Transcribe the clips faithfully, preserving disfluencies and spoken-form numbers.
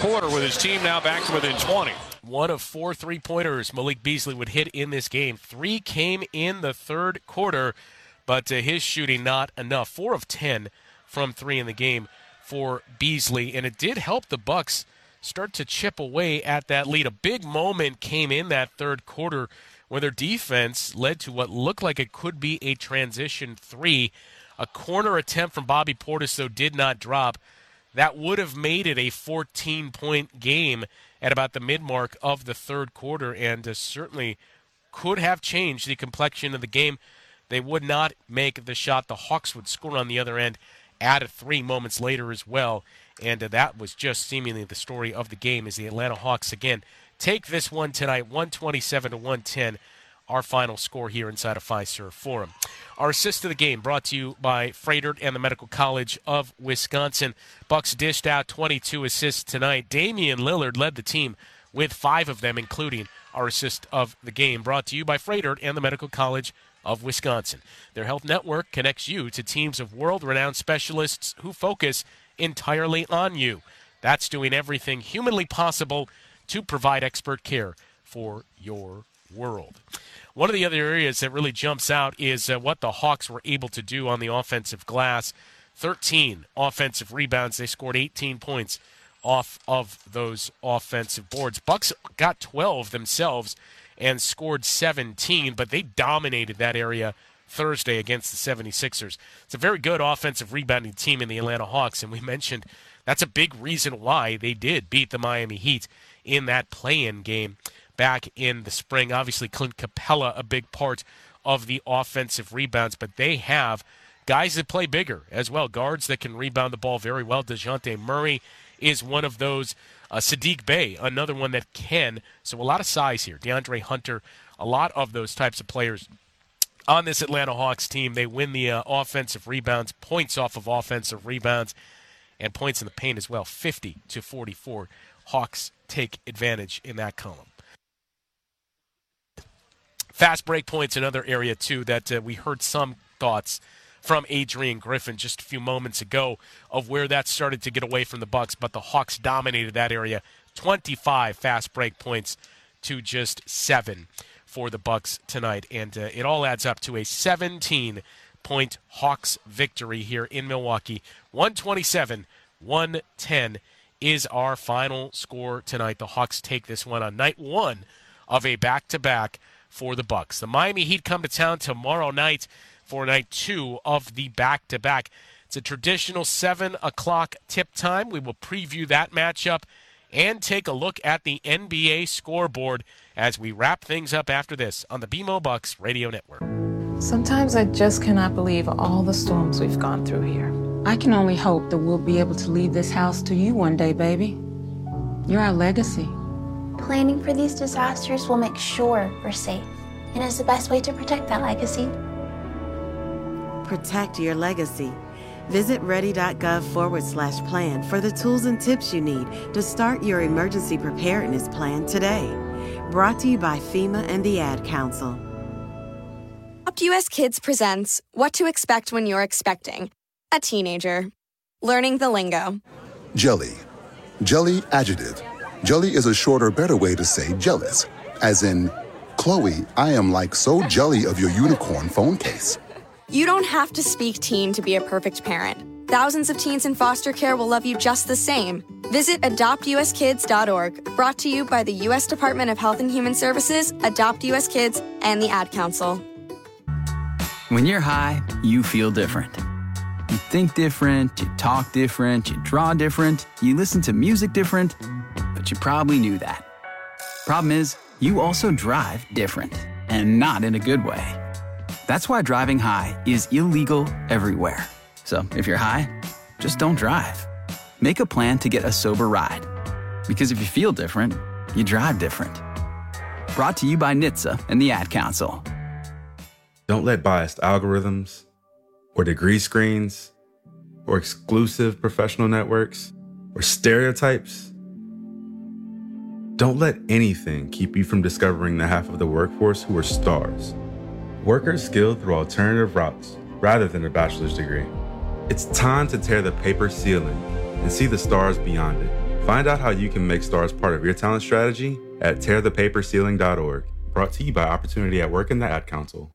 quarter with his team now back to within twenty. One of four three-pointers Malik Beasley would hit in this game. Three came in the third quarter, but uh, his shooting not enough. Four of ten from three in the game for Beasley, and it did help the Bucks start to chip away at that lead. A big moment came in that third quarter where their defense led to what looked like it could be a transition three. A corner attempt from Bobby Portis, though, did not drop. That would have made it a fourteen-point game at about the mid-mark of the third quarter, and uh, certainly could have changed the complexion of the game. They would not make the shot. The Hawks would score on the other end, add a three moments later as well, and uh, that was just seemingly the story of the game as the Atlanta Hawks, again, take this one tonight, one twenty-seven to one ten, our final score here inside of Fiserv Forum. Our assist of the game brought to you by Froedtert and the Medical College of Wisconsin. Bucks dished out twenty-two assists tonight. Damian Lillard led the team with five of them, including our assist of the game, brought to you by Froedtert and the Medical College of Wisconsin. Their health network connects you to teams of world-renowned specialists who focus entirely on you. That's doing everything humanly possible to provide expert care for your world. One of the other areas that really jumps out is uh, what the Hawks were able to do on the offensive glass. thirteen offensive rebounds. They scored eighteen points off of those offensive boards. Bucks got twelve themselves and scored seventeen, but they dominated that area Thursday against the seventy-sixers. It's a very good offensive rebounding team in the Atlanta Hawks, and we mentioned that's a big reason why they did beat the Miami Heat in that play-in game back in the spring. Obviously, Clint Capella, a big part of the offensive rebounds, but they have guys that play bigger as well, guards that can rebound the ball very well. DeJounte Murray is one of those. Uh, Sadiq Bey, another one that can. So a lot of size here. DeAndre Hunter, a lot of those types of players on this Atlanta Hawks team. They win the uh, offensive rebounds, points off of offensive rebounds, and points in the paint as well, fifty to forty-four. Hawks take advantage in that column. Fast break points, another area, too, that uh, we heard some thoughts from Adrian Griffin just a few moments ago of where that started to get away from the Bucks, but the Hawks dominated that area. twenty-five fast break points to just seven for the Bucks tonight, and uh, it all adds up to a seventeen-point Hawks victory here in Milwaukee. one twenty-seven one ten is our final score tonight. The Hawks take this one on night one of a back-to-back for the Bucks. The Miami Heat come to town tomorrow night for night two of the back-to-back. It's a traditional seven o'clock tip time. We will preview that matchup and take a look at the N B A scoreboard as we wrap things up after this on the B M O Bucks Radio Network. Sometimes I just cannot believe all the storms we've gone through here. I can only hope that we'll be able to leave this house to you one day, baby. You're our legacy. Planning for these disasters will make sure we're safe, and is the best way to protect that legacy. Protect your legacy. Visit ready.gov forward slash plan for the tools and tips you need to start your emergency preparedness plan today. Brought to you by FEMA and the Ad Council. Adopt U S Kids presents What to Expect When You're Expecting a Teenager. Learning the lingo. Jelly. Jelly adjective. Jelly is a shorter, better way to say jealous. As in, Chloe, I am like so jelly of your unicorn phone case. You don't have to speak teen to be a perfect parent. Thousands of teens in foster care will love you just the same. Visit adopt u s kids dot org, brought to you by the U S Department of Health and Human Services, Adopt U S Kids, and the Ad Council. When you're high, you feel different. You think different, you talk different, you draw different, you listen to music different, but you probably knew that. Problem is, you also drive different, and not in a good way. That's why driving high is illegal everywhere. So if you're high, just don't drive. Make a plan to get a sober ride. Because if you feel different, you drive different. Brought to you by N H T S A and the Ad Council. Don't let biased algorithms or degree screens or exclusive professional networks or stereotypes. Don't let anything keep you from discovering the half of the workforce who are stars. Workers skilled through alternative routes rather than a bachelor's degree. It's time to tear the paper ceiling and see the stars beyond it. Find out how you can make stars part of your talent strategy at tear the paper ceiling dot org. Brought to you by Opportunity at Work and the Ad Council.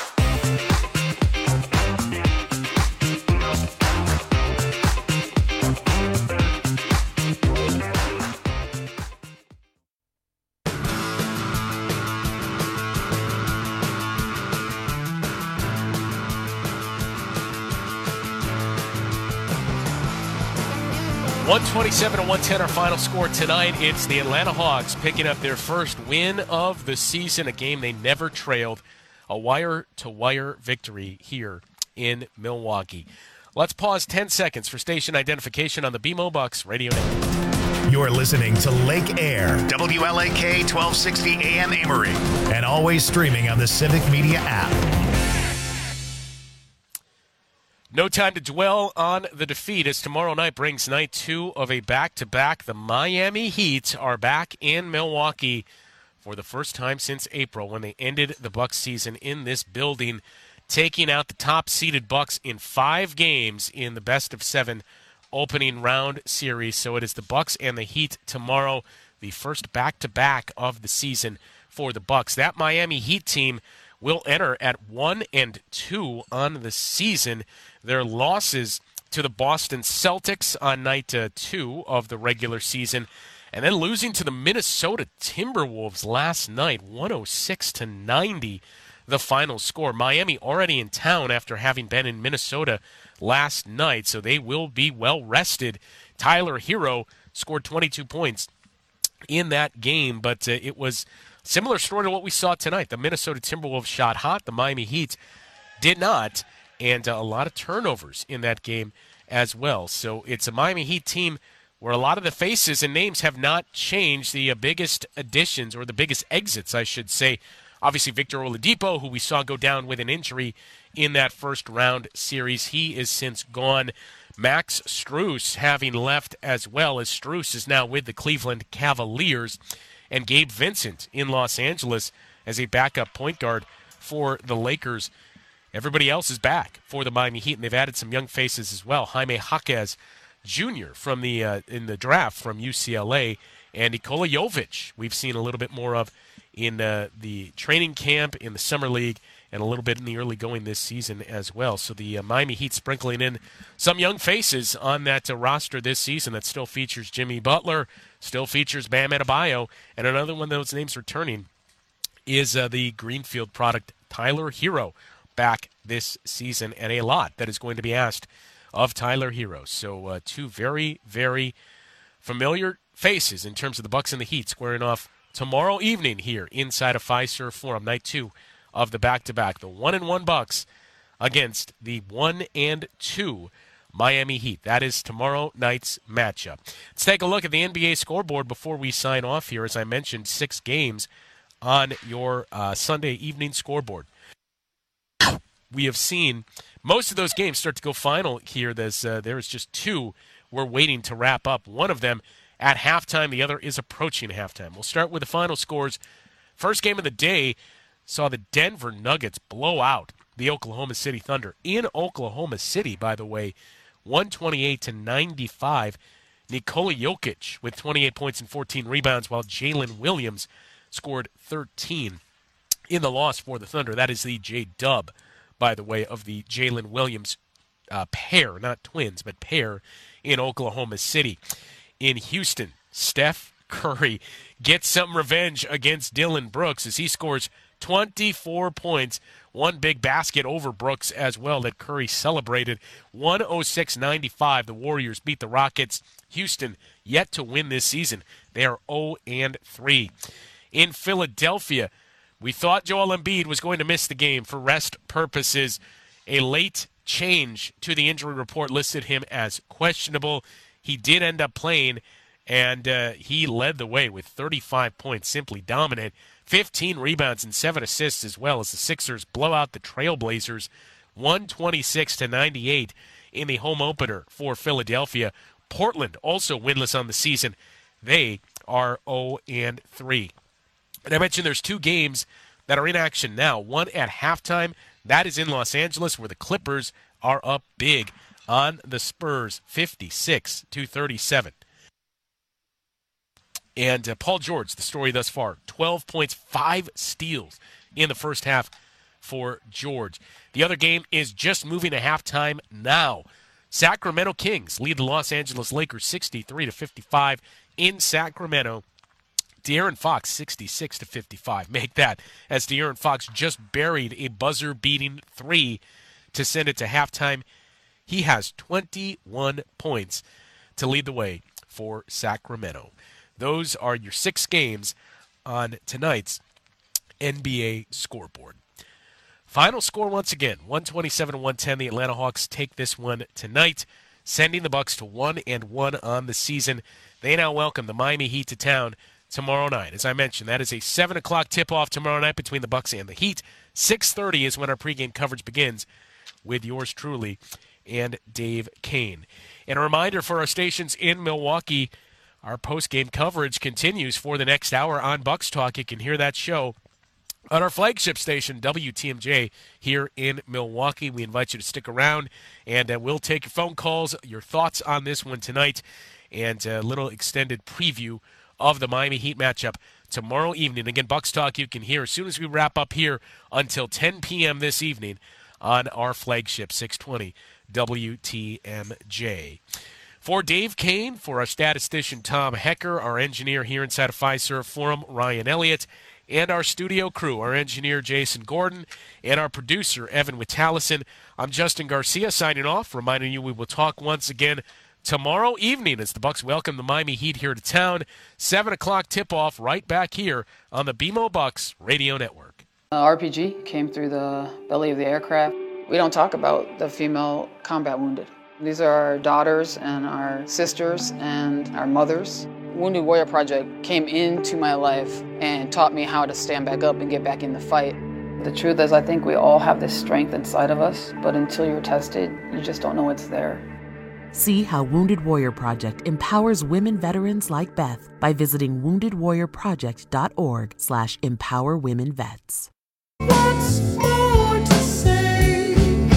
one twenty-seven to one ten, our final score tonight. It's the Atlanta Hawks picking up their first win of the season, a game they never trailed. A wire-to-wire victory here in Milwaukee. Let's pause ten seconds for station identification on the B M O Bucks Radio Network. You're listening to Lake Air, W L A K twelve sixty A M Amory, and always streaming on the Civic Media app. No time to dwell on the defeat as tomorrow night brings night two of a back-to-back. The Miami Heat are back in Milwaukee for the first time since April when they ended the Bucks season in this building, taking out the top-seeded Bucks in five games in the best-of-seven opening round series. So it is the Bucks and the Heat tomorrow, the first back-to-back of the season for the Bucks. That Miami Heat team will enter at one and two on the season. Their losses to the Boston Celtics on night uh, two of the regular season, and then losing to the Minnesota Timberwolves last night, one oh six to ninety, the final score. Miami already in town after having been in Minnesota last night, so they will be well rested. Tyler Hero scored twenty-two points in that game, but uh, it was a similar story to what we saw tonight. The Minnesota Timberwolves shot hot, the Miami Heat did not. And uh, a lot of turnovers in that game as well. So it's a Miami Heat team where a lot of the faces and names have not changed. The uh, biggest additions, or the biggest exits, I should say, obviously Victor Oladipo, who we saw go down with an injury in that first round series. He is since gone. Max Strus having left as well, as Strus is now with the Cleveland Cavaliers. And Gabe Vincent in Los Angeles as a backup point guard for the Lakers. Everybody else is back for the Miami Heat, and they've added some young faces as well. Jaime Jaquez Junior from the uh, in the draft from U C L A, and Nikola Jovic we've seen a little bit more of in uh, the training camp, in the summer league, and a little bit in the early going this season as well. So the uh, Miami Heat sprinkling in some young faces on that uh, roster this season that still features Jimmy Butler, still features Bam Adebayo, and another one of those names returning is uh, the Greenfield product Tyler Hero, back this season, and a lot that is going to be asked of Tyler Hero. So uh, two very, very familiar faces in terms of the Bucks and the Heat squaring off tomorrow evening here inside of Fiserv Forum, night two of the back-to-back. The one and one Bucks against the one and two Miami Heat. That is tomorrow night's matchup. Let's take a look at the N B A scoreboard before we sign off here. As I mentioned, six games on your uh, Sunday evening scoreboard. We have seen most of those games start to go final here. There's, uh, there's just two we're waiting to wrap up. One of them at halftime. The other is approaching halftime. We'll start with the final scores. First game of the day saw the Denver Nuggets blow out the Oklahoma City Thunder. In Oklahoma City, by the way, one twenty-eight to ninety-five. Nikola Jokic with twenty-eight points and fourteen rebounds, while Jalen Williams scored thirteen in the loss for the Thunder. That is the J-Dub, by the way, of the Jalen Williams uh, pair, not twins, but pair in Oklahoma City. In Houston, Steph Curry gets some revenge against Dylan Brooks as he scores twenty-four points, one big basket over Brooks as well that Curry celebrated. one oh six ninety-five, the Warriors beat the Rockets. Houston yet to win this season. They are oh and three. In Philadelphia, we thought Joel Embiid was going to miss the game for rest purposes. A late change to the injury report listed him as questionable. He did end up playing, and uh, he led the way with thirty-five points, simply dominant. fifteen rebounds and seven assists as well as the Sixers blow out the Trailblazers one twenty-six to ninety-eight in the home opener for Philadelphia. Portland also winless on the season. They are oh and three. And I mentioned there's two games that are in action now. One at halftime. That is in Los Angeles, where the Clippers are up big on the Spurs, fifty-six to thirty-seven. And uh, Paul George, the story thus far, twelve points, five steals in the first half for George. The other game is just moving to halftime now. Sacramento Kings lead the Los Angeles Lakers sixty-three to fifty-five in Sacramento. De'Aaron Fox sixty-six to fifty-five. Make that, as De'Aaron Fox just buried a buzzer-beating three to send it to halftime. He has twenty-one points to lead the way for Sacramento. Those are your six games on tonight's N B A scoreboard. Final score once again, one twenty-seven to one ten. The Atlanta Hawks take this one tonight, sending the Bucks to one and one on the season. They now welcome the Miami Heat to town tomorrow night. As I mentioned, that is a seven o'clock tip-off tomorrow night between the Bucks and the Heat. six thirty is when our pregame coverage begins with yours truly and Dave Kane. And a reminder for our stations in Milwaukee, our postgame coverage continues for the next hour on Bucks Talk. You can hear that show on our flagship station, W T M J, here in Milwaukee. We invite you to stick around, and uh, we'll take your phone calls, your thoughts on this one tonight, and a little extended preview of the Miami Heat matchup tomorrow evening. Again, Bucks Talk you can hear as soon as we wrap up here until ten p.m. this evening on our flagship six twenty W T M J. For Dave Kane, for our statistician Tom Hecker, our engineer here inside of Fiserv Forum, Ryan Elliott, and our studio crew, our engineer Jason Gordon, and our producer Evan Witalison, I'm Justin Garcia signing off, reminding you we will talk once again tomorrow evening as the Bucks welcome the Miami Heat here to town. seven o'clock tip-off right back here on the B M O Bucks Radio Network. Uh, R P G came through the belly of the aircraft. We don't talk about the female combat wounded. These are our daughters and our sisters and our mothers. Wounded Warrior Project came into my life and taught me how to stand back up and get back in the fight. The truth is, I think we all have this strength inside of us, but until you're tested, you just don't know it's there. See how Wounded Warrior Project empowers women veterans like Beth by visiting wounded warrior project dot org slash empower women vets. What's more to say?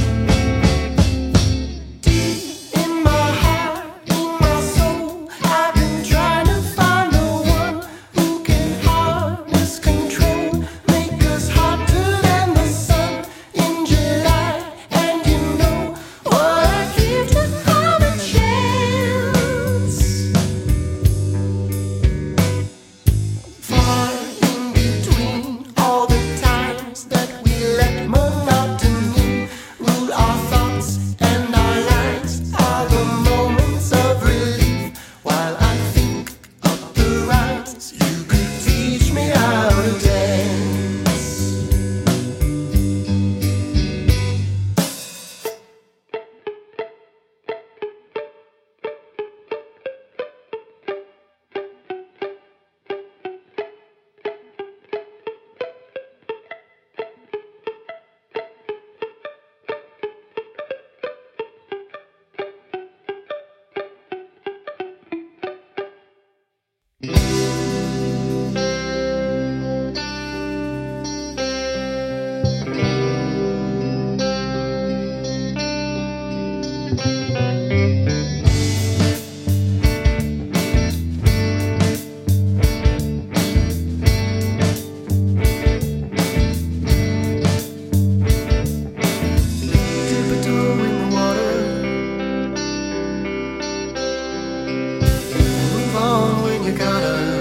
Deep in my heart, in my soul, I've been trying to find the one who can harness control, make us hotter than the sun in July. And you know what I give to have a chance. Far in between all the times that we let monotony rule our thoughts and our lives are the moments of relief. While I think of the rounds, you could teach me how to dance. Dip a toe in the water. Move on when you gotta.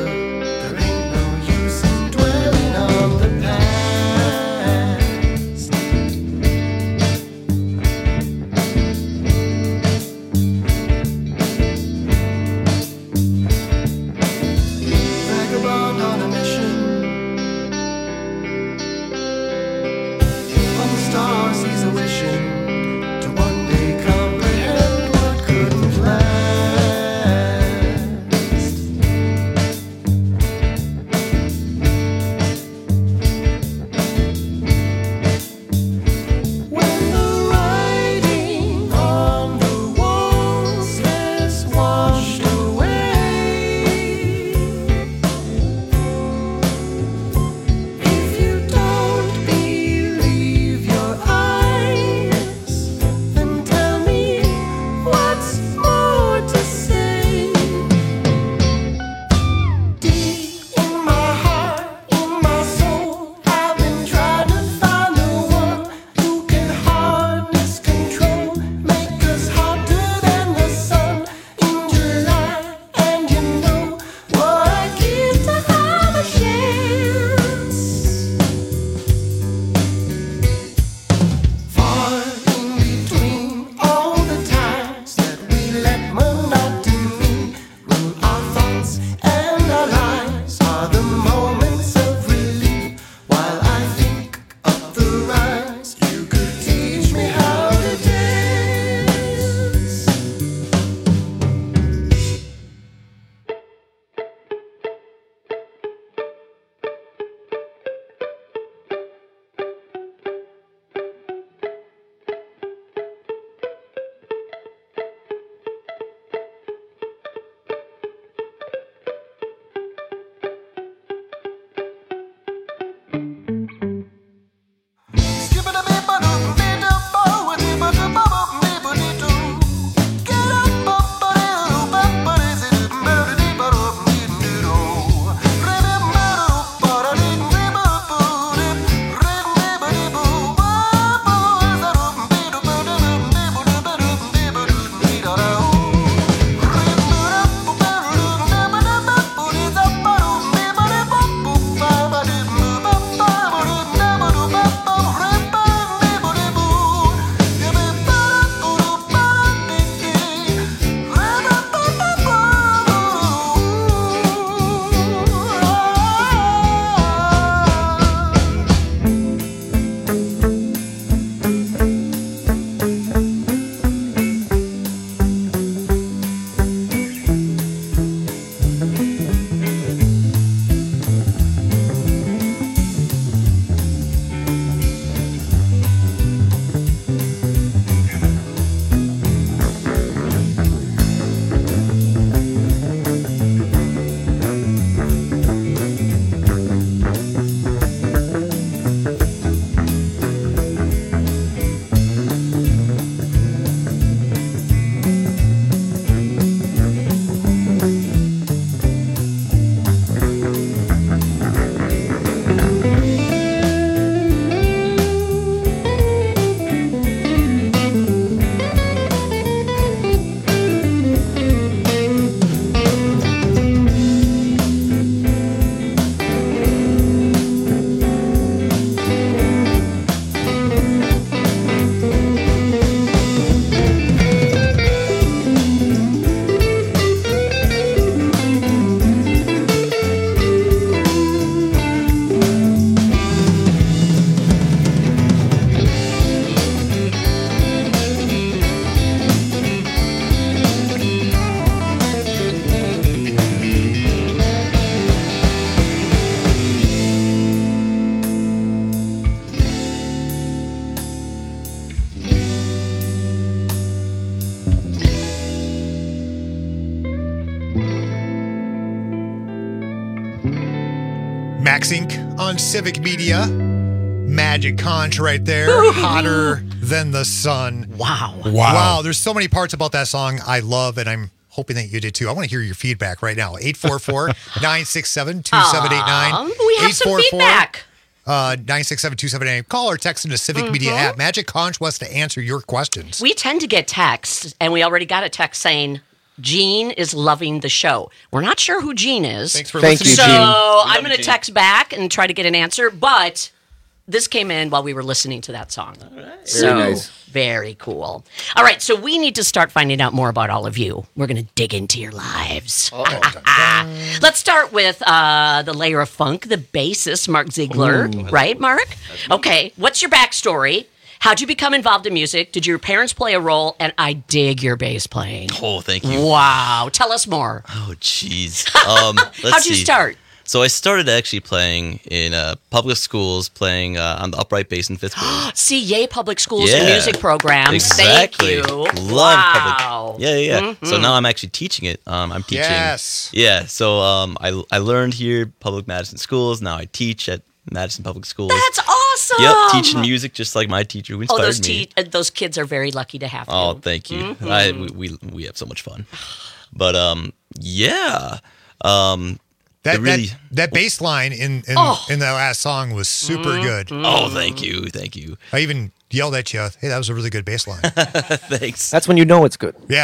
Max Incorporated on Civic Media. Magic Conch right there. Hotter than the sun. Wow. Wow. Wow. There's so many parts about that song I love, and I'm hoping that you did too. I want to hear your feedback right now. eight four four, nine six seven, two seven eight nine. Um, we have some feedback. Uh, nine six seven, two seven eight nine. Call or text into Civic Mm-hmm. Media app. Magic Conch wants to answer your questions. We tend to get texts, and we already got a text saying, Gene is loving the show. We're not sure who Gene is. Thanks for Thank listening. you, So Gene. I'm going to text back and try to get an answer, but this came in while we were listening to that song. So, Very nice. Very cool. All right, so we need to start finding out more about all of you. We're going to dig into your lives. Let's start with uh, the layer of funk, the bassist, Mark Ziegler. Ooh. Right, Mark? Okay, what's your backstory? How'd you become involved in music? Did your parents play a role? And I dig your bass playing. Oh, thank you. Wow. Tell us more. Oh, jeez. Um, let's How'd you see. start? So I started actually playing in uh, public schools, playing uh, on the upright bass in fifth grade. See, yay, public schools and Yeah. music programs. Exactly. Thank you. Love wow. public. Yeah, yeah, yeah. Mhm. So now I'm actually teaching it. Um, I'm teaching. Yes. Yeah. So um, I I learned here public Madison schools. Now I teach at Madison Public Schools. That's awesome. Yep, teaching music just like my teacher who Oh, inspired those me. te- uh, those kids are very lucky to have you. Oh, thank you. Mhm. I, we, we we have so much fun. But um, yeah. Um, That, it really. that that bass line in in, Oh. in the last song was super Mm-hmm. good. Oh, thank you, thank you. I even yelled at you, hey, that was a really good bass line. Thanks. That's when you know it's good. Yeah.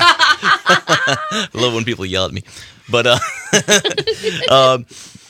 I love when people yell at me. But uh, um,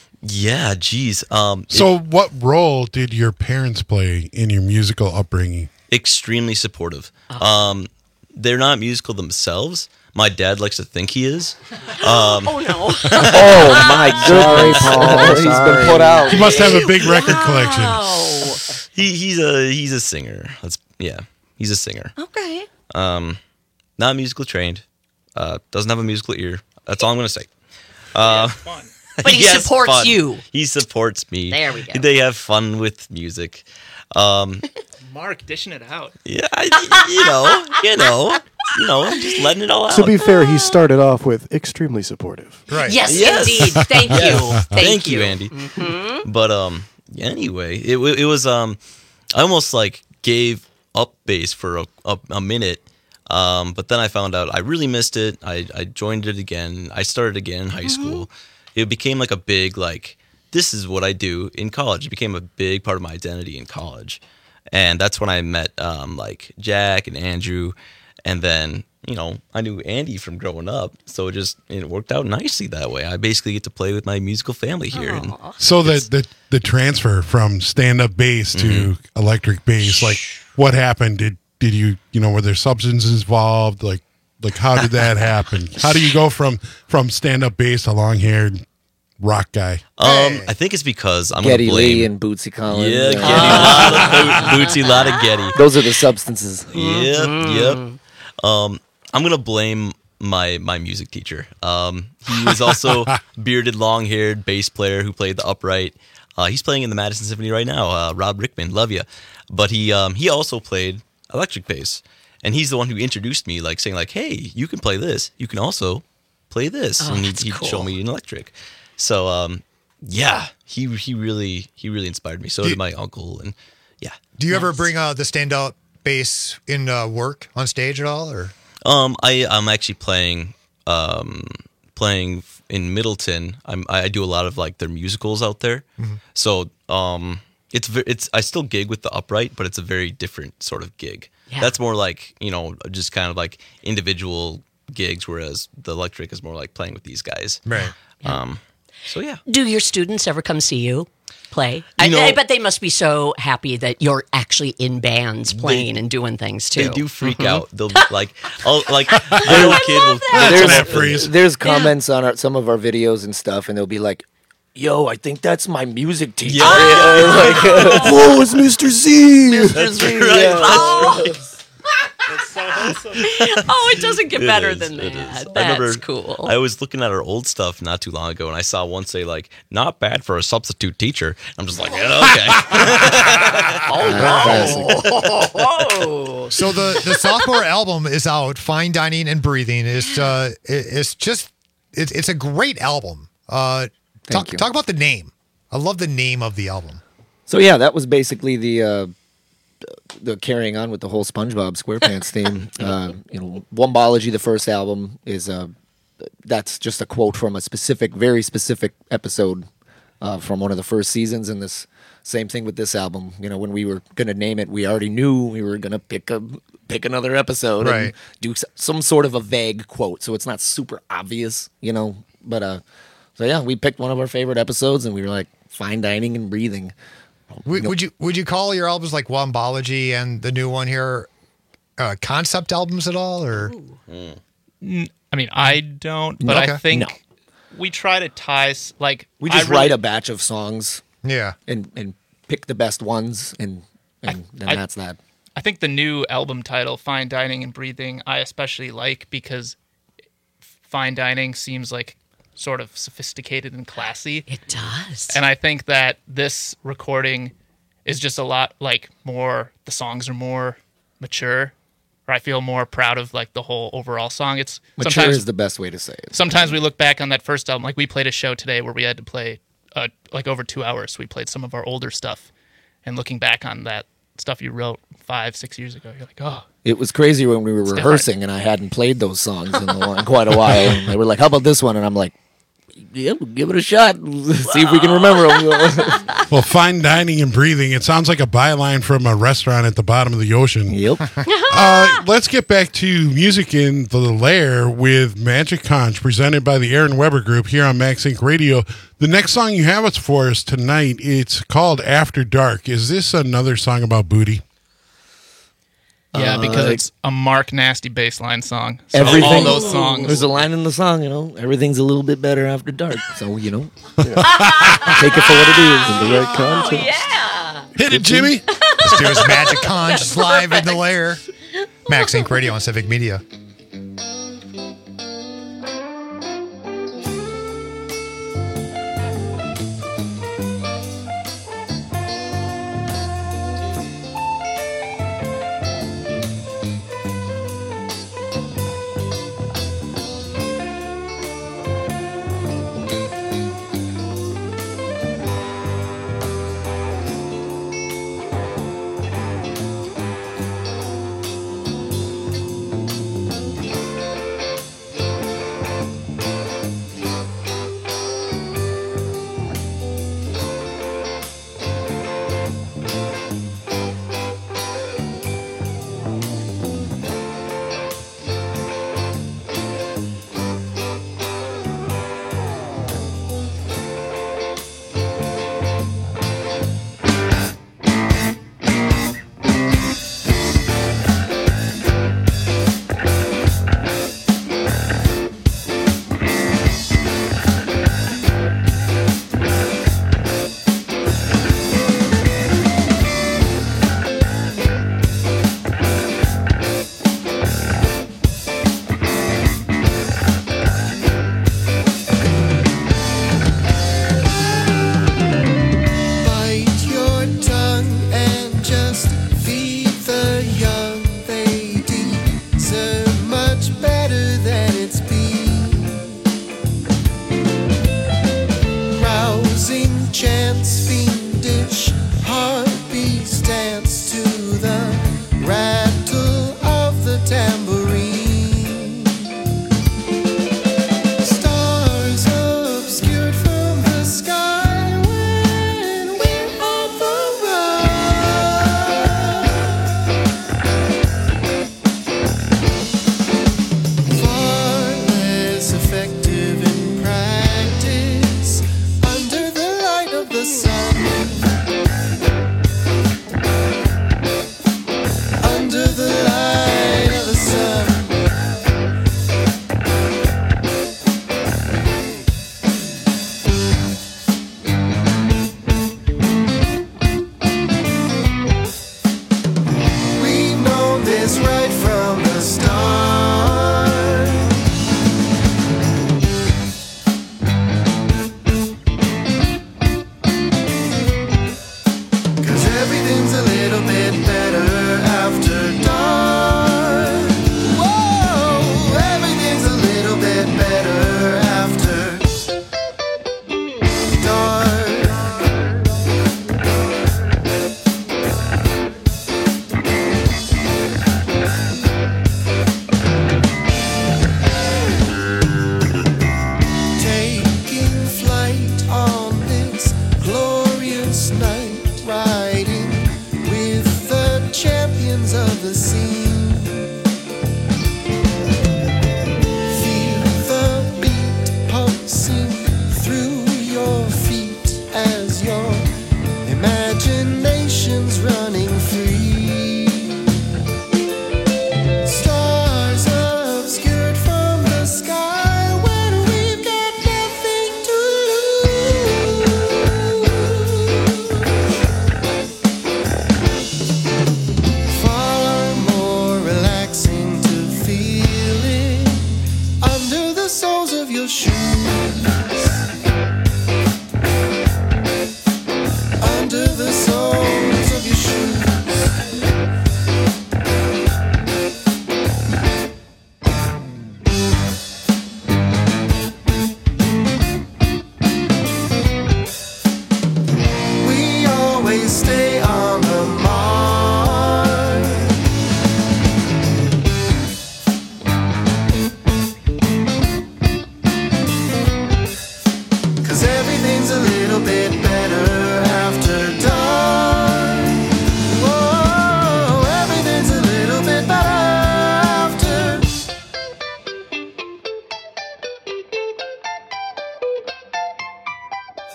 yeah, geez. Um, So, what role did your parents play in your musical upbringing? extremely supportive. Um, they're not musical themselves. My dad likes to think he is. Um, oh no! Oh my goodness, Paul. He's been put out. He must have a big record collection. Wow. he he's a he's a singer. That's yeah. He's a singer. Okay. Um, not musical trained. Uh, doesn't have a musical ear. That's all I'm gonna say. Uh, But he has supports fun. you. He supports me. There we go. They have fun with music. Um, Mark dishing it out. yeah, I, you know, you know, you know, just letting it all out. To be fair, he started off with extremely supportive. Right. Yes, Yes. indeed. Thank you. Yes. Thank, Thank you, you, Andy. Mhm. But um, anyway, it wa- it was um, I almost like gave up bass for a, a, a minute. Um, but then I found out I really missed it. I, I joined it again. I started again in high school. It became like a big like this is what I do in college. It became a big part of my identity in college, and that's when I met um, like Jack and Andrew, and then you know I knew Andy from growing up. So it just it worked out nicely that way. I basically get to play with my musical family here. And So, the, the, the transfer from stand up bass to Mhm. electric bass, like, what happened? Did did you, you know, were there substances involved? Like, like how did that happen? How do you go from, from stand up bass to long haired rock guy? Um, I think it's because I'm Geddy gonna blame. Lee and Bootsy Collins. Yeah, and- Geddy, a lot of Bo- Bootsy, a lot of Geddy. Those are the substances. Yep, yep. Um, I'm gonna blame my my music teacher. Um, he was also bearded, long-haired bass player who played the upright. Uh, he's playing in the Madison Symphony right now. Uh, Rob Rickman, love you. But he um, he also played electric bass, and he's the one who introduced me, like saying like, "Hey, you can play this. You can also play this," Oh, and he'd, that's he'd cool. show me an electric. So um, yeah, he he really he really inspired me. So Do- did my uncle, and yeah. Do you ever bring uh, the standout bass in uh, work on stage at all? Or Um, I I'm actually playing um playing in Middleton. I'm I do a lot of like their musicals out there. Mhm. So um it's ve- it's I still gig with the upright, but it's a very different sort of gig. Yeah. That's more like, you know, just kind of like individual gigs, whereas the electric is more like playing with these guys. Right. Um so yeah. Do your students ever come see you play? I, You know- I bet they must be so happy that you're actually in bands playing and doing things too. They do freak Mhm. out. They'll be like, oh, like the little kid will. There's, there's comments on our, some of our videos and stuff, and they'll be like, "Yo, I think that's my music teacher." Yeah. Like, Whoa, it's Mister Z. Mister Z. right. yeah. Oh. oh, it doesn't get It better is, than it that. is. I That's remember cool. I was looking at our old stuff not too long ago, and I saw one say like, "Not bad for a substitute teacher." I'm just like, yeah, okay. oh, Whoa. So the, the sophomore album is out. Fine Dining and Breathing. It's uh, it, it's just it, it's a great album. Uh, talk you. talk about the name I love the name of the album. So yeah, that was basically the uh, the carrying on with the whole SpongeBob SquarePants theme. Uh, you know, Wombology, the first album, is uh, that's just a quote from a specific, very specific episode uh, from one of the first seasons. And this same thing with this album. You know, when we were going to name it, we already knew we were going to pick a pick another episode Right. and do s- some sort of a vague quote, so it's not super obvious. You know, but uh, so yeah, we picked one of our favorite episodes, and we were like, fine dining and breathing. Would, would you would you call your albums like Wombology and the new one here uh, concept albums at all, or? N- I mean, I don't, but Okay. I think No. we try to tie s- like We just I really- write a batch of songs, yeah, and and pick the best ones, and and then I- that's that. I think the new album title, Fine Dining and Breathing, I especially like because fine dining seems like sort of sophisticated and classy. It does. And I think that this recording is just a lot like more, the songs are more mature, or I feel more proud of like the whole overall song. It's Mature sometimes is the best way to say it. sometimes we look back on that first album, like we played a show today where we had to play uh, like over two hours. We played some of our older stuff, and looking back on that stuff you wrote five, six years ago, you're like, oh, It was crazy when we were It's rehearsing, and I hadn't played those songs in, a, in quite a while. And they were like, "How about this one?" And I'm like, "Yeah, we'll give it a shot. See if we can remember them." Well, fine dining and breathing. It sounds like a byline from a restaurant at the bottom of the ocean. Yep. uh, let's get back to music in the lair with Magic Conch, presented by the Aaron Weber Group here on Max Inc Radio. The next song you have us for us tonight, it's called After Dark. Is this another song about booty? yeah, Uh, because it's a Mark Nasty bassline song. So Everything. all those songs. There's a line in the song, you know, everything's a little bit better after dark. So you know, take it for what it is in the right context. Yeah. Hit it, Jimmy. Let's do his Magic Conch just live in the lair. Max Inc Radio on Civic Media. Bite your tongue and just feed the young. They deserve much better than it's been. Rousing chants, fiendish heartbeats dance to the rattle of the tambourine. Stars obscured from the sky when we're on the run. Far less effective in practice under the light of the sun.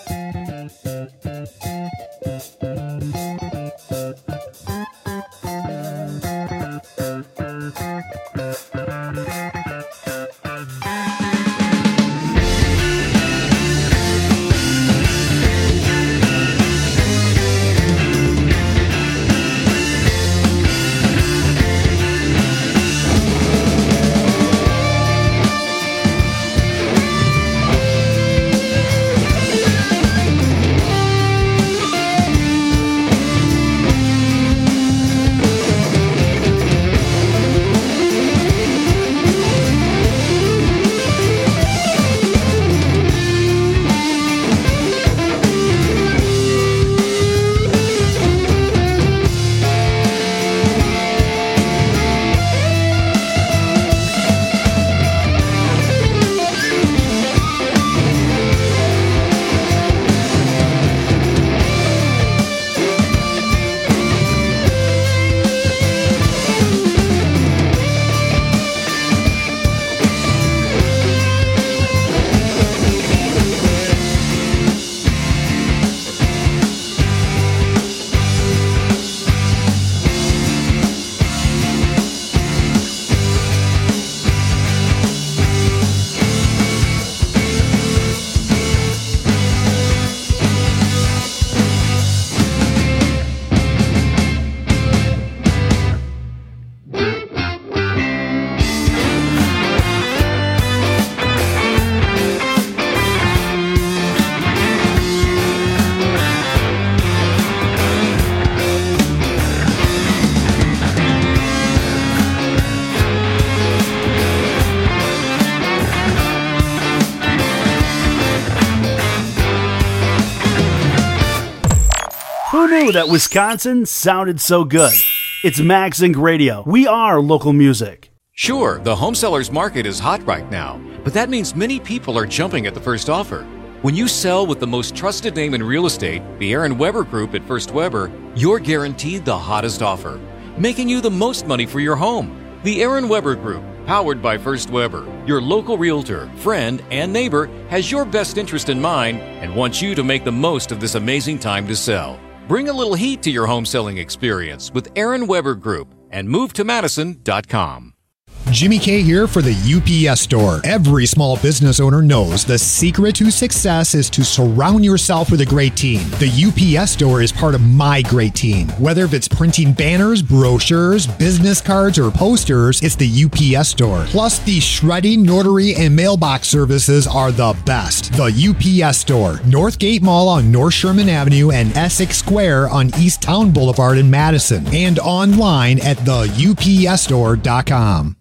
Who knew that Wisconsin sounded so good? It's MagZinc Radio. We are local music. Sure, the home sellers market is hot right now, but that means many people are jumping at the first offer. When you sell with the most trusted name in real estate, the Aaron Weber Group at First Weber, you're guaranteed the hottest offer, making you the most money for your home. The Aaron Weber Group, powered by First Weber, your local realtor, friend, and neighbor, has your best interest in mind and wants you to make the most of this amazing time to sell. Bring a little heat to your home selling experience with Aaron Weber Group and move to madison dot com. Jimmy K here for the U P S Store. Every small business owner knows the secret to success is to surround yourself with a great team. The U P S Store is part of my great team. Whether it's printing banners, brochures, business cards, or posters, it's the U P S Store. Plus, the shredding, notary, and mailbox services are the best. The U P S Store, Northgate Mall on North Sherman Avenue and Essex Square on East Town Boulevard in Madison, and online at the U P S store dot com.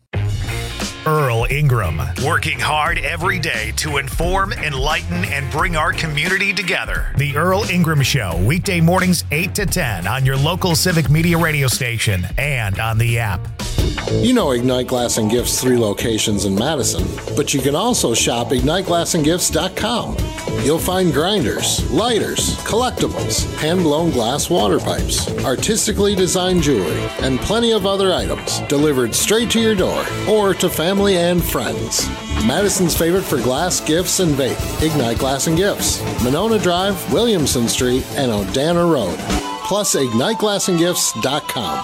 Earl Ingram, working hard every day to inform, enlighten, and bring our community together. The Earl Ingram Show, weekday mornings eight to ten on your local Civic Media radio station and on the app. You know Ignite Glass and Gifts' three locations in Madison, but you can also shop ignite glass and gifts dot com. You'll find grinders, lighters, collectibles, hand-blown glass water pipes, artistically designed jewelry, and plenty of other items delivered straight to your door or to family and friends. Madison's favorite for glass, gifts, and vape, Ignite Glass and Gifts, Monona Drive, Williamson Street, and Odana Road. Plus ignite glass and gifts dot com.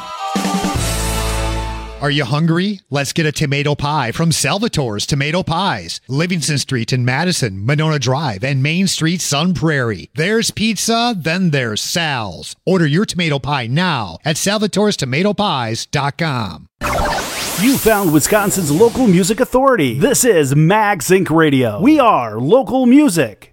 Are you hungry? Let's get a tomato pie from Salvatore's Tomato Pies. Livingston Street in Madison, Monona Drive, and Main Street, Sun Prairie. There's pizza, then there's Sal's. Order your tomato pie now at salvatores tomato pies dot com. You found Wisconsin's local music authority. This is MagZinc Radio. We are local music.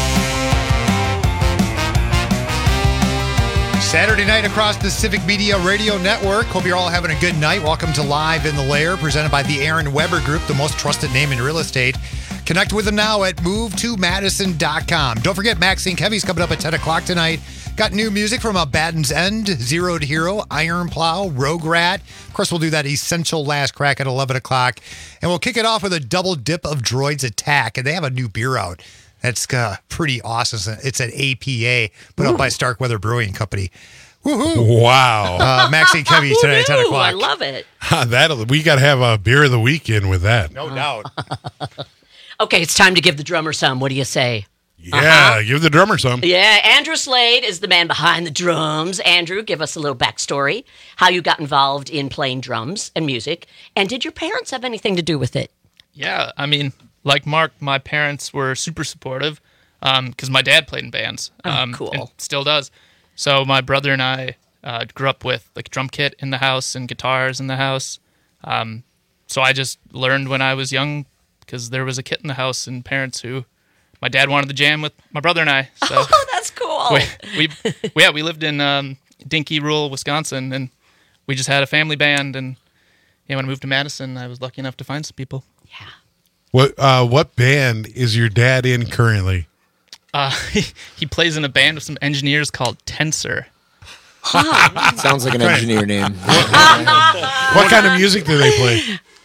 Saturday night across the Civic Media Radio Network. Hope you're all having a good night. Welcome to Live in the Lair, presented by the Aaron Weber Group, the most trusted name in real estate. Connect with them now at move to madison dot com. Don't forget, Maxine Kevy's coming up at ten o'clock tonight. Got new music from a Baden's End, Zero to Hero, Iron Plow, Rogue Rat. Of course, we'll do that Essential Last Crack at eleven o'clock. And we'll kick it off with a double dip of Droids Attack. And they have a new beer out. That's uh, pretty awesome. It's an A P A put Ooh. up by Starkweather Brewing Company. Woohoo! Wow. Uh, Maxine Kevy today at ten o'clock. I love it. That'll, we got to have a beer of the weekend with that. No doubt. Okay, it's time to give the drummer some. What do you say? Yeah, Uh-huh. give the drummer some. Yeah, Andrew Slade is the man behind the drums. Andrew, give us a little backstory, how you got involved in playing drums and music, and did your parents have anything to do with it? Yeah, I mean, like Mark, my parents were super supportive because my dad played in bands. Oh, um, cool. And still does. So my brother and I uh, grew up with like a drum kit in the house and guitars in the house. Um, so I just learned when I was young because there was a kit in the house and parents who, my dad wanted to jam with my brother and I. So Oh, that's cool. we, we, yeah, we lived in um, Dinky, rural Wisconsin, and we just had a family band. And yeah, when I moved to Madison, I was lucky enough to find some people. What uh, what band is your dad in currently? Uh, he, he plays in a band with some engineers called Tensor. Sounds like an engineer name. What kind of music do they play?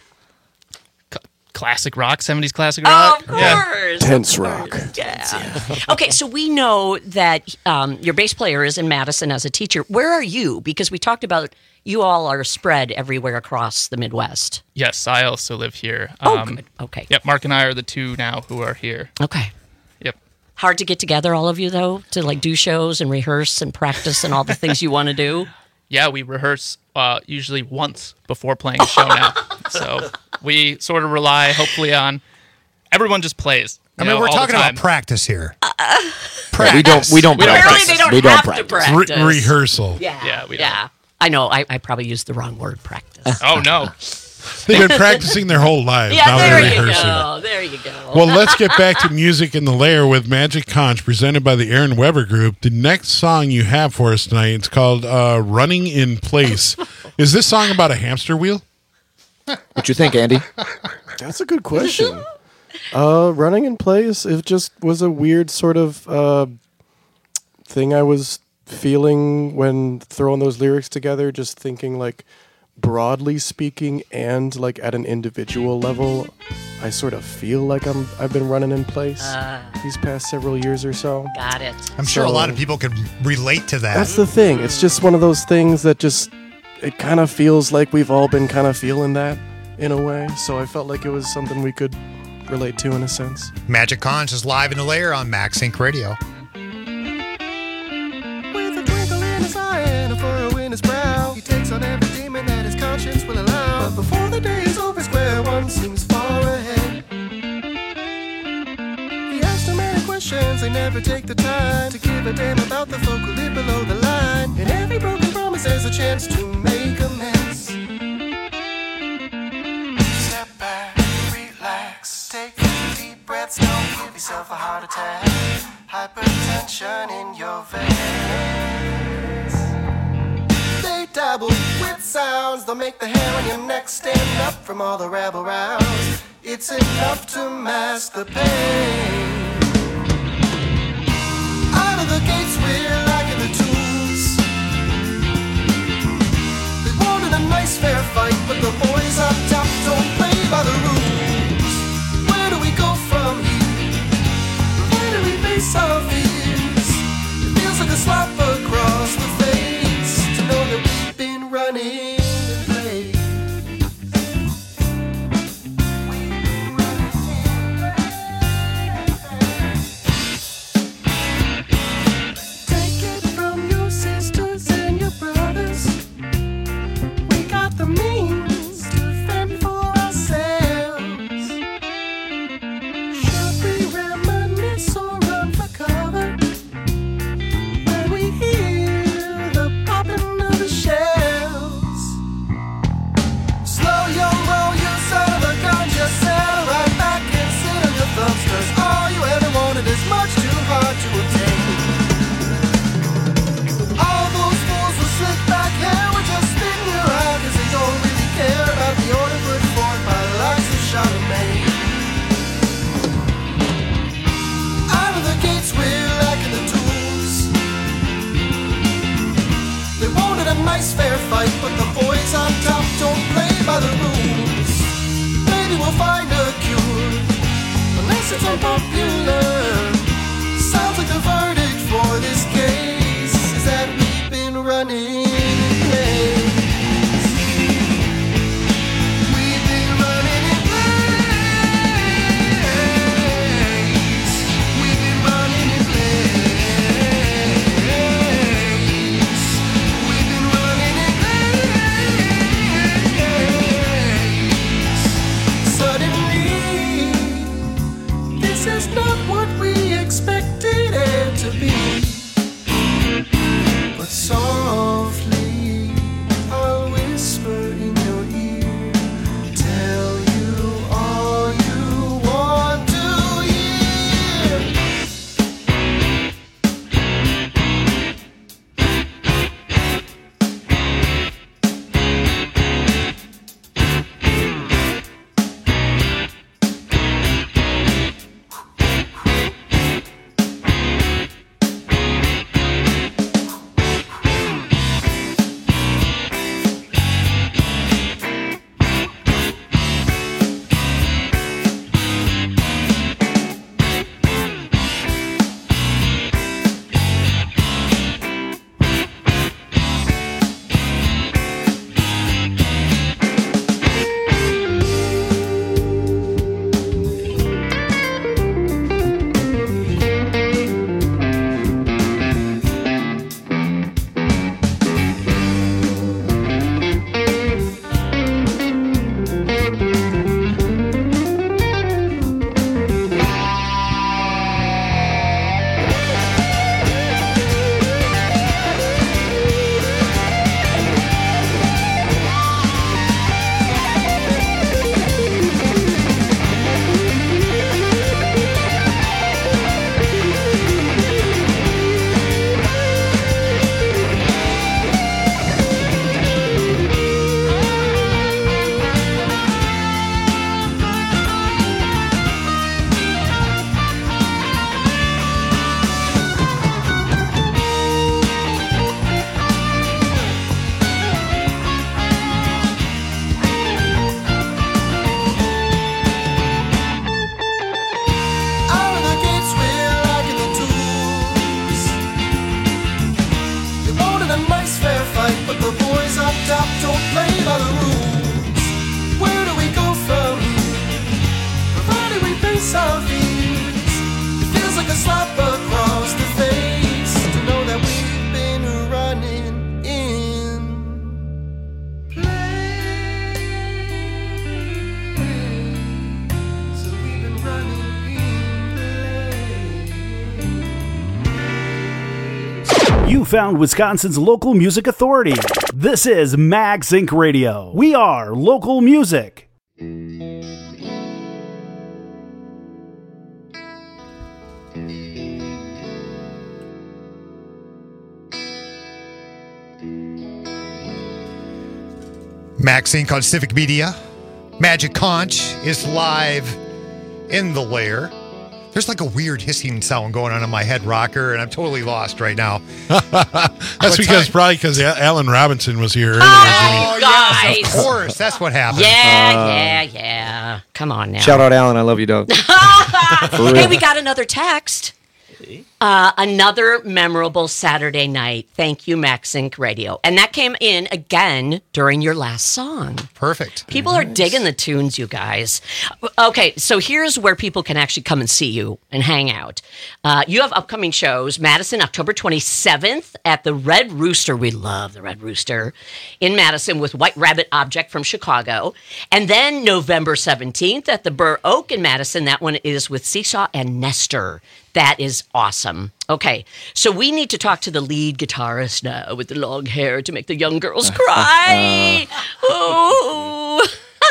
Classic rock, seventies classic rock. Of course. Tense rock. Yeah. Okay, so we know that um, your bass player is in Madison as a teacher. Where are you? Because we talked about you all are spread everywhere across the Midwest. Yes, I also live here. Oh, good. Okay. Yep, Mark and I are the two now who are here. Okay. Yep. Hard to get together, all of you, though, to like do shows and rehearse and practice and all the things you want to do? Yeah, we rehearse uh, usually once before playing a show now. So we sort of rely, hopefully, on everyone just plays. I you mean, know, we're all the talking about time. practice here. Yeah, we don't. We don't. We don't practice. practice. They don't we don't have practice. to practice. Re- rehearsal. Yeah. Yeah, we yeah. I know. I, I probably used the wrong word, practice. Oh, no. They've been practicing their whole lives. Yeah, now there they're you rehearsing. go. There you go. Well, let's get back to music in the lair with Magic Conch, presented by the Aaron Weber Group. The next song you have for us tonight, it's called uh, "Running in Place." Is this song about a hamster wheel? What you think, Andy? That's a good question. Uh, running in place, it just was a weird sort of uh, thing I was feeling when throwing those lyrics together, just thinking like broadly speaking and like at an individual level, I sort of feel like I'm I've been running in place Uh, these past several years or so. got it. I'm sure a So- lot of people could relate to that. That's the thing. It's just one of those things that just it kind of feels like we've all been kind of feeling that in a way. So I felt like it was something we could relate to in a sense. Magic Conch is live in the lair on Max Inc Radio. With a twinkle in his eye and a furrow in his brow, he takes on every demon that his conscience will allow. But before the day is over, square one seems far ahead. He asks too many questions, they never take the time to give a damn about the folk who live below the line. In every broken promise, there's a chance to make amends. Step back, relax, take deep breaths, don't give yourself a heart attack. Hypertension in your veins. They dabble with sounds, they'll make the hair on your neck stand up from all the rabble rouse. It's enough to mask the pain. Out of the gates we're lacking the tools. They wanted a nice fair fight, but the boys up top don't play by the rules. Where do we go from here? Where do we face our fears? It feels like a slap across the face to know that we've been running in place. Take it from your sisters and your brothers. We got the means to fend for ourselves. Should we reminisce or run for cover when we hear the popping of the shells? Slow your roll, you son of a gun, just settle right back and sit on your thumbs, 'cause all you ever wanted is much too hard to obtain. All those fools with slick back hair were just spitting you out, 'cause they don't really care about the order put forth by the likes of Charlemagne. Out of the gates we're lacking the tools. They wanted a nice fair fight, but the boys on top don't play by the rules. Maybe we'll find a cure, unless it's unpopular. Sounds like the verdict for this case is that we've been running in place. We've been running in place. We've been running You found Wisconsin's local music authority. This is Mags Incorporated. Radio. We are local music. Max Inc on Civic Media. Magic Conch is live in the lair. There's like a weird hissing sound going on in my head rocker, and I'm totally lost right now. That's What because time- probably because Alan Robinson was here earlier. Oh, yes, guys. of course. That's what happened. Yeah, yeah, yeah. Come on now. Shout out, Alan. I love you, dog. Hey, we got another text. Uh, another memorable Saturday night. Thank you, Max Inc Radio. And that came in again during your last song. Perfect. People are digging the tunes, you guys. Okay, so here's where people can actually come and see you and hang out. Uh, you have upcoming shows. Madison, October twenty-seventh at the Red Rooster. We love the Red Rooster. In Madison with White Rabbit Object from Chicago. And then November seventeenth at the Burr Oak in Madison. That one is with Seesaw and Nestor. That is awesome. Okay, so we need to talk to the lead guitarist now with the long hair to make the young girls cry. Oh.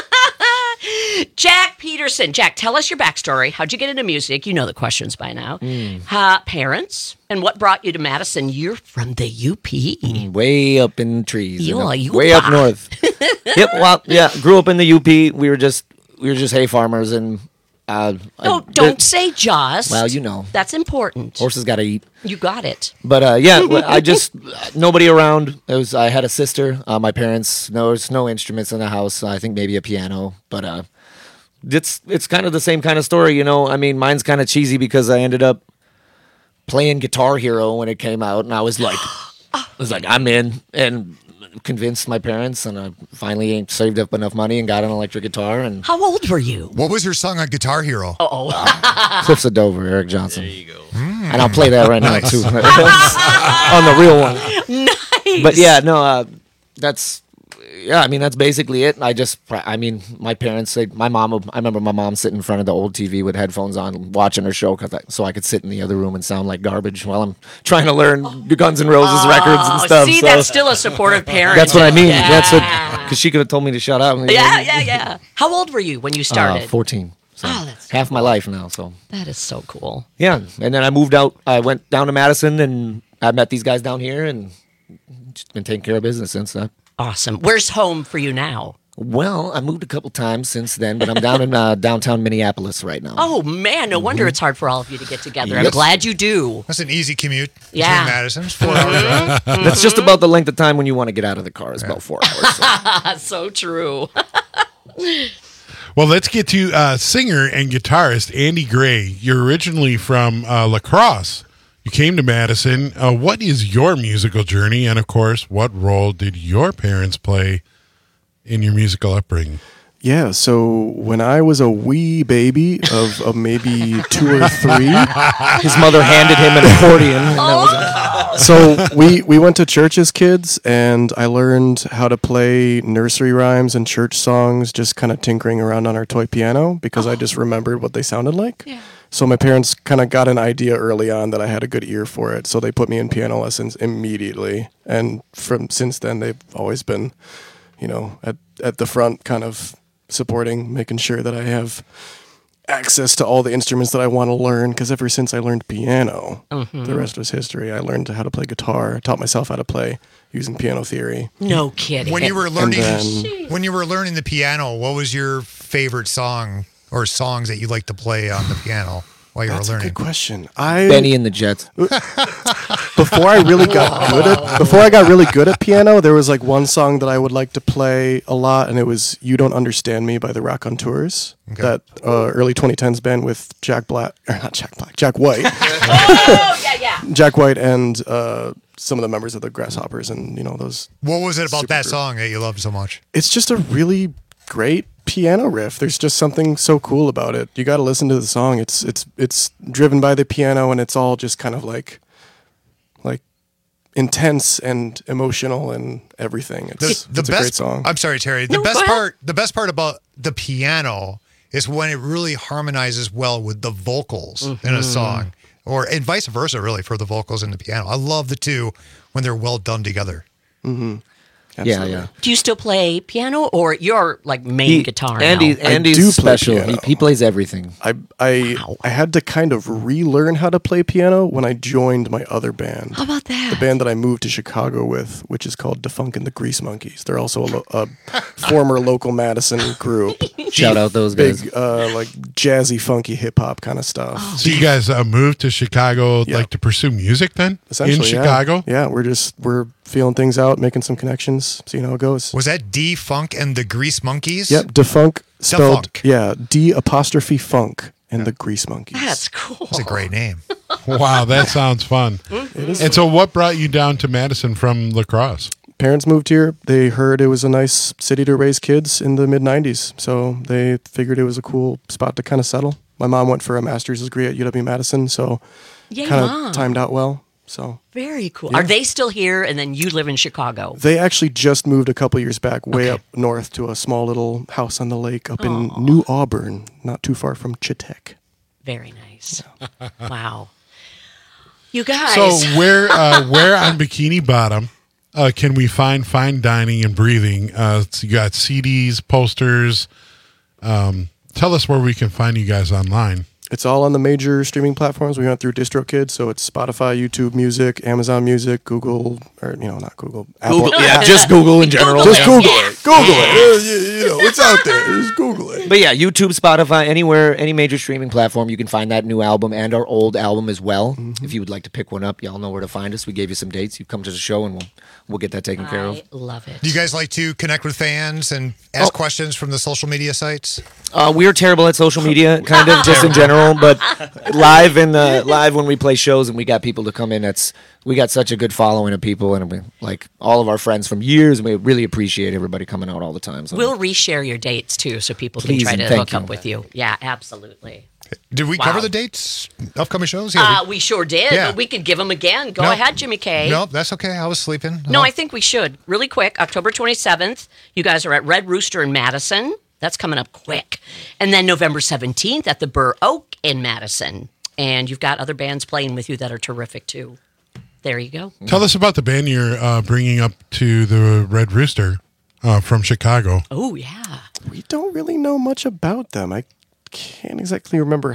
Jack Peterson. Jack, tell us your backstory. How'd you get into music? You know the questions by now. Mm. Uh, parents, and what brought you to Madison? You're from the U P. Way up in the trees. you Yeah, know, you way up are. north. Yep. Well, yeah. Grew up in the U P. We were just we were just hay farmers, and uh, No, I- don't say just. Well, you know, That's important. horses got to eat. You got it. But uh, yeah, well, I just nobody around. It was I had a sister. Uh, my parents. No, there's no instruments in the house. I think maybe a piano, but uh, it's it's kind of the same kind of story, you know. I mean, mine's kind of cheesy because I ended up playing Guitar Hero when it came out, and I was like, I was like, I'm in, and convinced my parents, and I finally saved up enough money and got an electric guitar. And How old were you? What was your song on Guitar Hero? Oh, Cliffs of Dover, Eric Johnson. There you go. And I'll play that right now too, on the real one. Nice. But yeah, no, uh, that's yeah. I mean, that's basically it. I just, I mean, my parents, they, my mom. would- I remember my mom sitting in front of the old T V with headphones on, watching her show, cause I, so I could sit in the other room and sound like garbage while I'm trying to learn the Guns N' Roses records and Oh, stuff. see, so that's still a supportive parent. that's what I mean. Yeah. That's what, because she could have told me to shut up. Yeah, yeah, yeah. How old were you when you started? Uh, Fourteen. So Oh, that's half my life now. So That is so cool. yeah, and then I moved out. I went down to Madison, and I met these guys down here, and just been taking care of business since then. Awesome. Where's home for you now? Well, I moved a couple times since then, but I'm down in uh, downtown Minneapolis right now. Oh, man, no wonder it's hard for all of you to get together. I'm Yep. glad you do. That's an easy commute. Yeah. To Madison. It's four hours drive. That's just about the length of time when you want to get out of the car. It's about four hours. So true. Well, let's get to uh, singer and guitarist Andy Gray. You're originally from uh, La Crosse. You came to Madison. Uh, what is your musical journey? And, of course, what role did your parents play in your musical upbringing? Yeah, so when I was a wee baby of, of maybe two or three, his mother handed him an accordion. And that was so we, we went to church as kids, and I learned how to play nursery rhymes and church songs, just kind of tinkering around on our toy piano because I just remembered what they sounded like. Yeah. So my parents kind of got an idea early on that I had a good ear for it, so they put me in piano lessons immediately, and from since then they've always been, you know, at at the front, kind of supporting, making sure that I have access to all the instruments that I want to learn, because ever since I learned piano, Mhm. the rest was history. I learned how to play guitar, taught myself how to play using piano theory. No kidding. When you were And learning, then- when you were learning the piano, what was your favorite song or songs that you like to play on the piano while you That's were a learning? good question. I Benny and the Jets. before I really got good at before I got really good at piano, there was like one song that I would like to play a lot, and it was "You Don't Understand Me" by the Raconteurs. Okay. That uh, early twenty tens band with Jack Black, or not Jack Black, Jack White. Oh, yeah, yeah. Jack White and uh, some of the members of the Grasshoppers, and you know those. What was it about Super that group. song that you loved so much? It's just a really great piano riff. There's just something so cool about it. You got to listen to the song. It's it's it's driven by the piano, and it's all just kind of like like intense and emotional and everything. It's, The, the it's a great best song. I'm sorry, Terry. The No, best go ahead. part, the best part about the piano is when it really harmonizes well with the vocals in a Mhm. song. or and vice versa, really, for the vocals and the piano. I love the two when they're well done together. Mm-hmm. Yeah, yeah. Do you still play piano, or you're like main He- guitar Andy- now? Andy's I do play special. He- piano. he plays everything. I I I had to kind of relearn how to play piano when I joined my other band. How about that? The band that I moved to Chicago with, which is called Defunk and the Grease Monkeys. They're also a, lo- a former local Madison group. Shout out those guys. Big, uh, like jazzy, funky hip hop kind of stuff. So you guys uh, moved to Chicago, Yeah. like to pursue music then in Essentially, yeah. Chicago? Yeah, we're just we're feeling things out, making some connections, seeing how it goes. Was that D Funk and the Grease Monkeys? Yep, Defunk spelled Defunk. yeah, D apostrophe Funk and the Grease Monkeys. That's cool. That's a great name. Wow, that sounds fun. It is And so, what brought you down to Madison from La Crosse? Parents moved here. They heard it was a nice city to raise kids in the mid nineties, so they figured it was a cool spot to kind of settle. My mom went for a master's degree at U W Madison, so Yay, kind Mom. of timed out well. So Very cool. Yeah. Are they still here, and then you live in Chicago? they actually just moved a couple years back, way up north to a small little house on the lake up in New Auburn, not too far from Chitek. Very nice. Wow. You guys. So, where uh, where on Bikini Bottom uh, can we find fine dining and breathing? Uh, so you got C Ds, posters. Um, tell us where we can find you guys online. It's all on the major streaming platforms. We went through DistroKid, so it's Spotify, YouTube Music, Amazon Music, Google, or you know, not Google, Apple. Google, yeah, just Google in general. Just Yeah. Google it. Google it. Uh, you, you know, it's out there. Just Google it. But yeah, YouTube, Spotify, anywhere, any major streaming platform, you can find that new album and our old album as well. Mm-hmm. If you would like to pick one up, y'all know where to find us. We gave you some dates. You come to the show and we'll we'll get that taken care of. I love it. Do you guys like to connect with fans and ask questions from the social media sites? Uh, we're terrible at social media, kind of just in general, but live in the live when we play shows and we got people to come in. That's we got such a good following of people and we, like all of our friends from years, and we really appreciate everybody coming out all the time. So We'll reshare your dates too, so people Please can try and to thank hook you. up with you. Yeah, absolutely. Did we Wow. cover the dates? Upcoming shows? Yeah, Uh, we sure did, Yeah. but we could give them again. Go No. ahead, Jimmy K. No, that's okay. I was sleeping. No, Oh. I think we should. Really quick, October twenty-seventh, you guys are at Red Rooster in Madison. That's coming up quick. And then November seventeenth at the Burr Oak in Madison. And you've got other bands playing with you that are terrific too. There you go. Tell us about the band you're uh, bringing up to the Red Rooster uh, from Chicago. Oh, yeah. We don't really know much about them. I can't exactly remember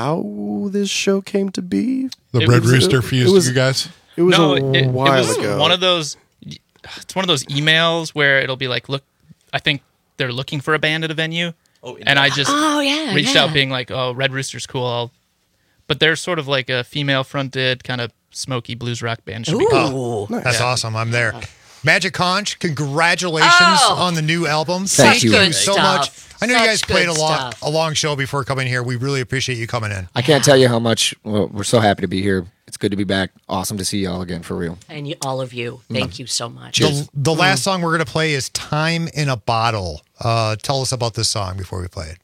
how this show came to be. The It Red was- Rooster it- fused it was- you guys? It was no, a it, it while was ago. one of those. It's one of those emails where it'll be like, look, I think they're looking for a band at a venue, Oh, and I just Oh, yeah, reached yeah. out being like, oh, Red Rooster's cool. I'll, but they're sort of like a female-fronted kind of smoky blues rock band. Should be cool. Ooh. That's Yeah. awesome. I'm there. Magic Conch, congratulations Oh. on the new album. Thank you. you Good so stuff. much. I know you Such guys played a good long, stuff. a long show before coming here. We really appreciate you coming in. I can't tell you how much well, we're so happy to be here. It's good to be back. Awesome to see y'all again for real. And you, all of you, thank you so much. The, the last song we're going to play is Time in a Bottle. Uh, tell us about this song before we play it.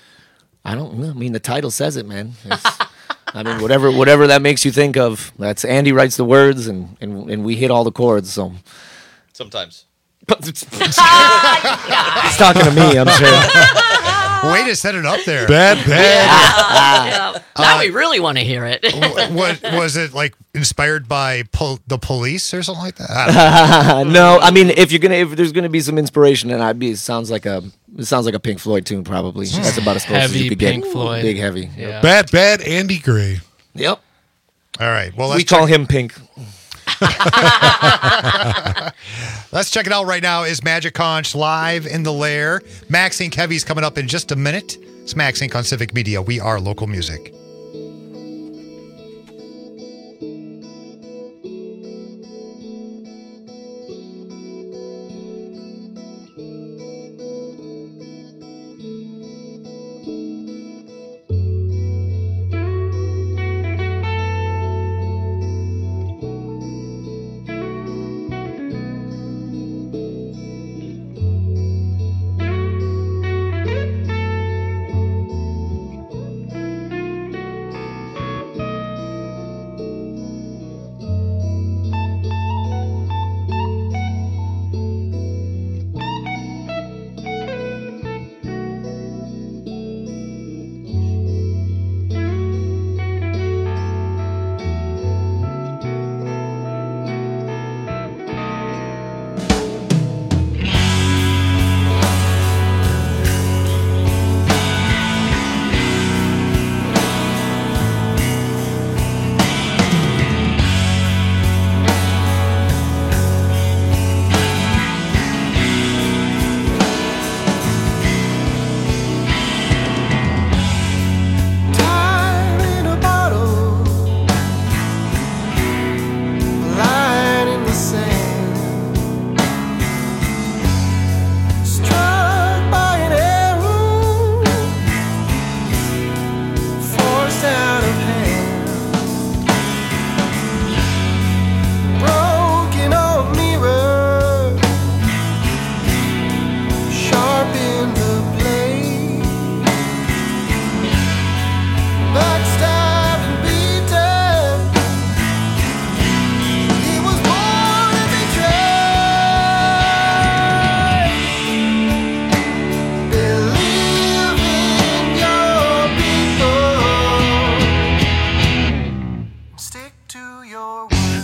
I don't know. I mean, the title says it, man. It's- I mean, whatever whatever that makes you think of. That's Andy writes the words, and and, and we hit all the chords. So Sometimes. he's talking to me, I'm sure. Way to set it up there. Bad, bad. Yeah. Now we really want to hear it. what was it like? Inspired by pol- the police or something like that? I don't know. No, I mean, if you're gonna, if there's gonna be some inspiration, then I'd be. It sounds like a, it sounds like a Pink Floyd tune, probably. That's about as close as Heavy you could Pink get. Floyd. Big heavy. Yeah. Bad, bad Andy Gray. Yep. All right. Well, let's We call him Pink. Let's check it out right now. Is Magic Conch live in the lair? Max Inc Heavy's coming up in just a minute. It's Max Inc on Civic Media. We are local music.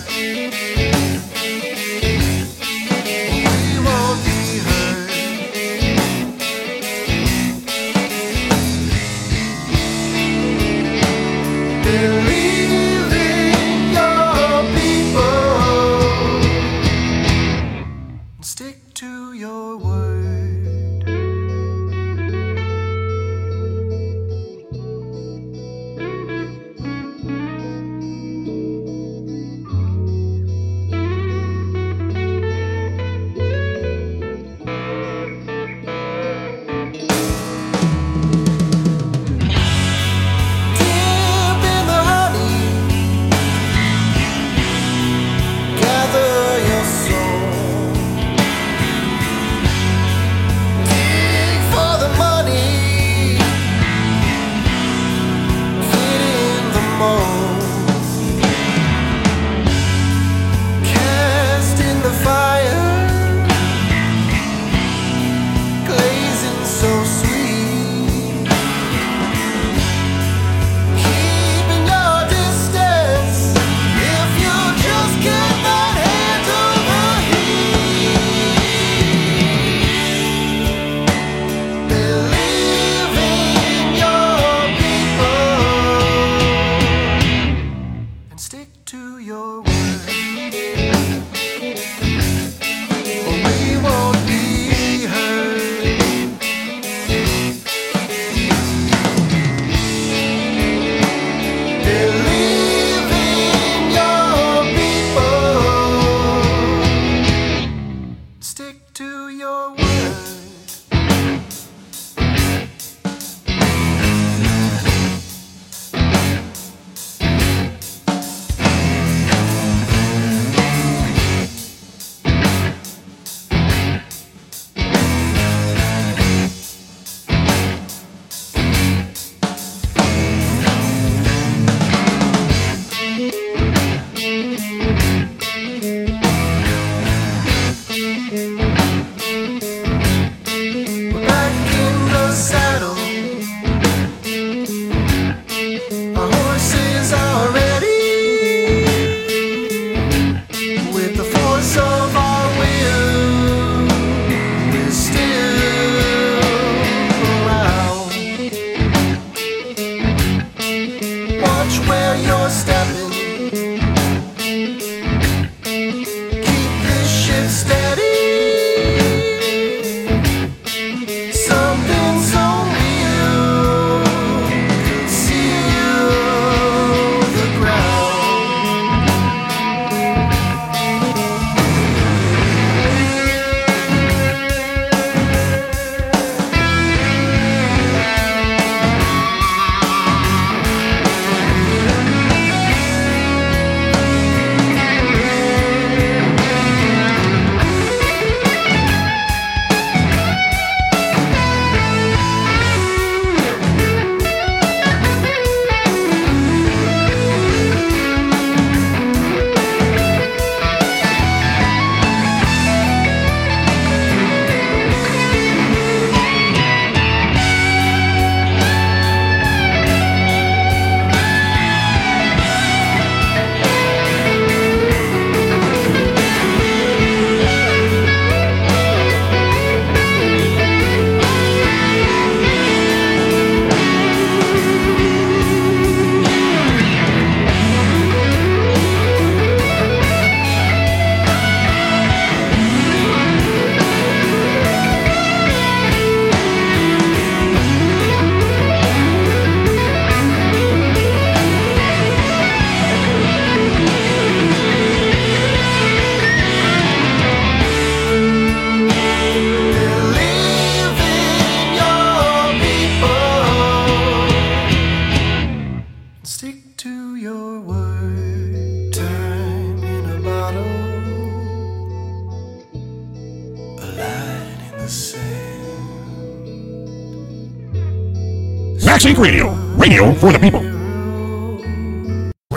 Max Inc Radio. Radio for the people. Radio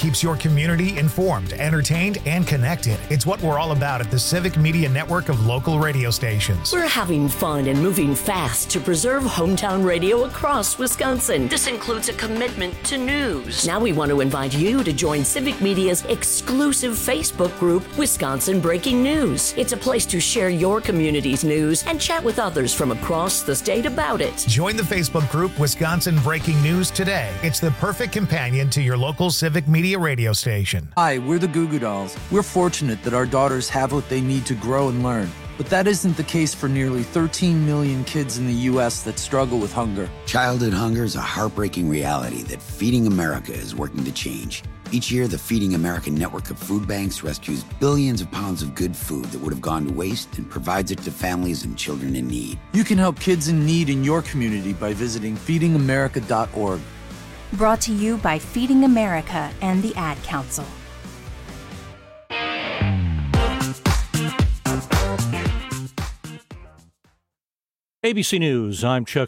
keeps your community informed, entertained, and connected. It's what we're all about at the Civic Media Network of local radio stations. We're having fun and moving fast to preserve hometown radio across Wisconsin. This includes a commitment to news. Now we want to invite you to join Civic Media's exclusive Facebook group, Wisconsin Breaking News. It's a place to share your community's news and chat with others from across the state about it. Join the Facebook group Wisconsin Breaking News today. It's the perfect companion to your local Civic Media radio station. Hi, we're the Goo Goo Dolls. We're fortunate that our daughters have what they need to grow and learn. But that isn't the case for nearly thirteen million kids in the U S that struggle with hunger. Childhood hunger is a heartbreaking reality that Feeding America is working to change. Each year, the Feeding America network of food banks rescues billions of pounds of good food that would have gone to waste and provides it to families and children in need. You can help kids in need in your community by visiting feeding america dot org. Brought to you by Feeding America and the Ad Council. A B C News, I'm Chuck